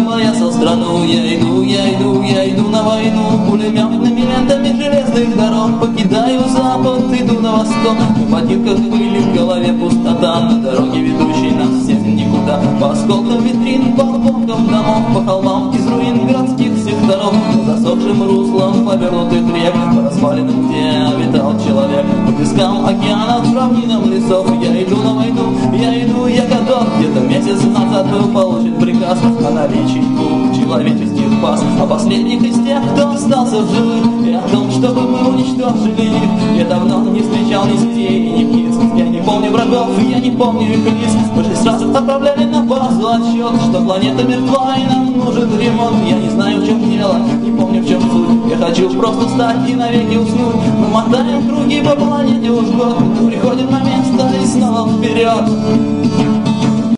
опоясал страну. Я иду на войну, пулеметными лентами железных дорог. Покидаю запад, иду на восток. В ботинках пыли, в голове пустота. На дороге, ведущей нас всех никуда. По осколкам витрин, по балконкам домов, по холмам из руин городских секторов, по засохшим руслам повернутых рек, по развалинам, где обитал человек, по пескам океанов, равнинам лесов. Я иду на войну, я готов. Где-то месяц назад был получен приказ о наличии двух человеческих баз, о последних из тех, кто остался в живых, и о том, чтобы мы уничтожили их. Я давно не встречал ни зверей, ни птиц. Я не помню врагов, я не помню их лиц. Мы 6 раз отправляли на базу отсчет, что планета мертва и нам нужен ремонт. Я не знаю, в чем дело, не помню, в чем суть. Я хочу просто встать и навеки уснуть. Мы мотаем круги по планете уж год, но приходит момент, и снова вперед.